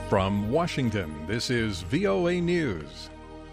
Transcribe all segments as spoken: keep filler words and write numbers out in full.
From Washington, this is V O A News.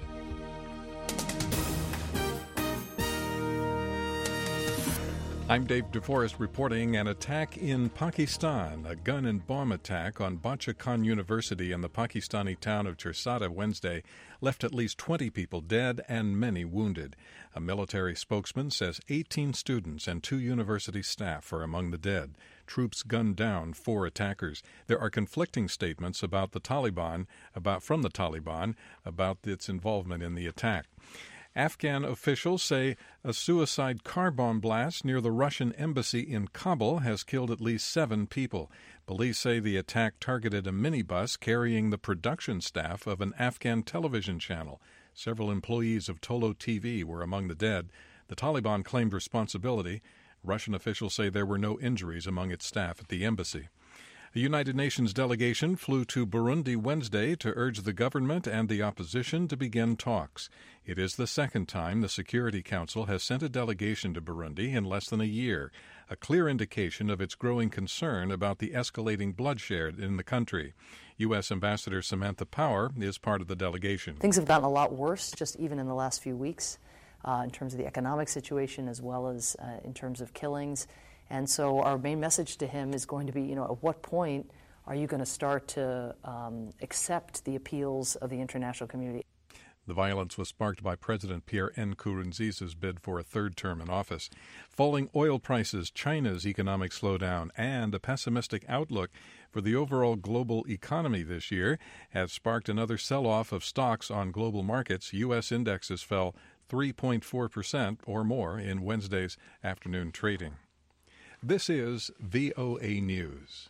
I'm Dave DeForest reporting an attack in Pakistan. A gun and bomb attack on Bacha Khan University in the Pakistani town of Chersada Wednesday left at least twenty people dead and many wounded. A military spokesman says eighteen students and two university staff are among the dead. Troops gunned down four attackers. There are conflicting statements about the Taliban, about from the Taliban, about its involvement in the attack. Afghan officials say a suicide car bomb blast near the Russian embassy in Kabul has killed at least seven people. Police say the attack targeted a minibus carrying the production staff of an Afghan television channel. Several employees of Tolo T V were among the dead. The Taliban claimed responsibility. Russian officials say there were no injuries among its staff at the embassy. The United Nations delegation flew to Burundi Wednesday to urge the government and the opposition to begin talks. It is the second time the Security Council has sent a delegation to Burundi in less than a year, a clear indication of its growing concern about the escalating bloodshed in the country. U S. Ambassador Samantha Power is part of the delegation. Things have gotten a lot worse just even in the last few weeks uh, in terms of the economic situation as well as uh, in terms of killings. And so our main message to him is going to be, you know, at what point are you going to start to um, accept the appeals of the international community? The violence was sparked by President Pierre Nkurunziza's bid for a third term in office. Falling oil prices, China's economic slowdown, and a pessimistic outlook for the overall global economy this year have sparked another sell-off of stocks on global markets. U S indexes fell three point four percent or more in Wednesday's afternoon trading. This is V O A News.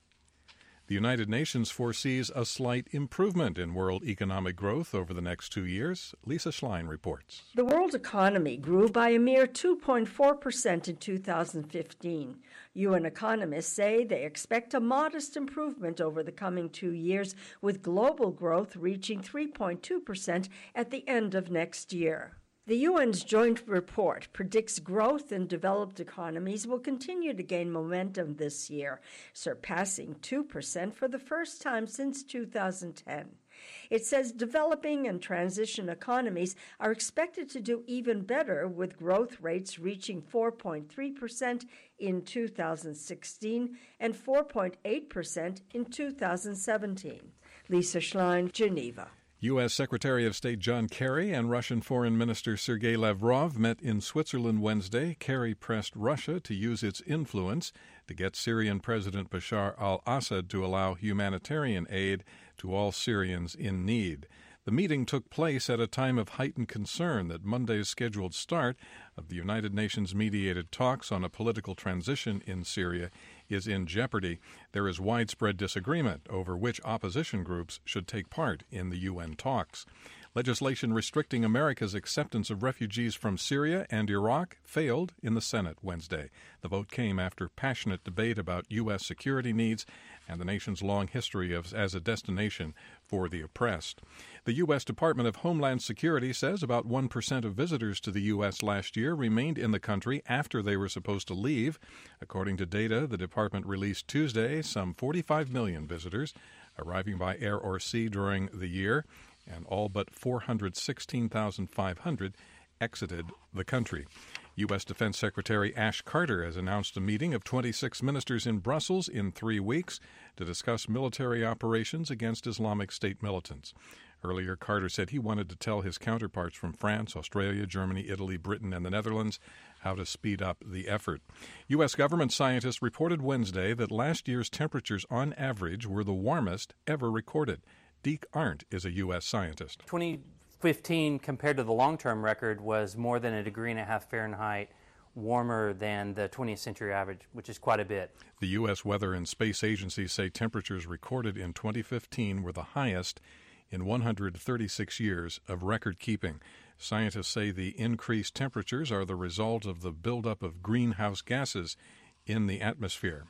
The United Nations foresees a slight improvement in world economic growth over the next two years. Lisa Schlein reports. The world economy grew by a mere two point four percent in two thousand fifteen. U N economists say they expect a modest improvement over the coming two years, with global growth reaching three point two percent at the end of next year. The U N's joint report predicts growth in developed economies will continue to gain momentum this year, surpassing two percent for the first time since two thousand ten. It says developing and transition economies are expected to do even better, with growth rates reaching four point three percent in two thousand sixteen and four point eight percent in two thousand seventeen. Lisa Schlein, Geneva. U S. Secretary of State John Kerry and Russian Foreign Minister Sergei Lavrov met in Switzerland Wednesday. Kerry pressed Russia to use its influence to get Syrian President Bashar al-Assad to allow humanitarian aid to all Syrians in need. The meeting took place at a time of heightened concern that Monday's scheduled start of the United Nations-mediated talks on a political transition in Syria is in jeopardy. There is widespread disagreement over which opposition groups should take part in the U N talks. Legislation restricting America's acceptance of refugees from Syria and Iraq failed in the Senate Wednesday. The vote came after passionate debate about U S security needs and the nation's long history of, as a destination for the oppressed. The U S. Department of Homeland Security says about one percent of visitors to the U S last year remained in the country after they were supposed to leave. According to data the department released Tuesday, some forty-five million visitors arriving by air or sea during the year, and all but four hundred sixteen thousand five hundred exited the country. U S. Defense Secretary Ash Carter has announced a meeting of twenty-six ministers in Brussels in three weeks to discuss military operations against Islamic State militants. Earlier, Carter said he wanted to tell his counterparts from France, Australia, Germany, Italy, Britain, and the Netherlands how to speed up the effort. U S government scientists reported Wednesday that last year's temperatures on average were the warmest ever recorded. Deke Arndt is a U S scientist. twenty fifteen, compared to the long-term record, was more than a degree and a half Fahrenheit warmer than the twentieth century average, which is quite a bit. The U S. Weather and Space Agency say temperatures recorded in twenty fifteen were the highest in one hundred thirty-six years of record-keeping. Scientists say the increased temperatures are the result of the buildup of greenhouse gases in the atmosphere.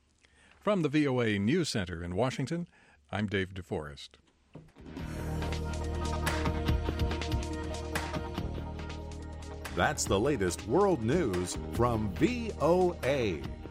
From the V O A News Center in Washington, I'm Dave DeForest. That's the latest world news from V O A.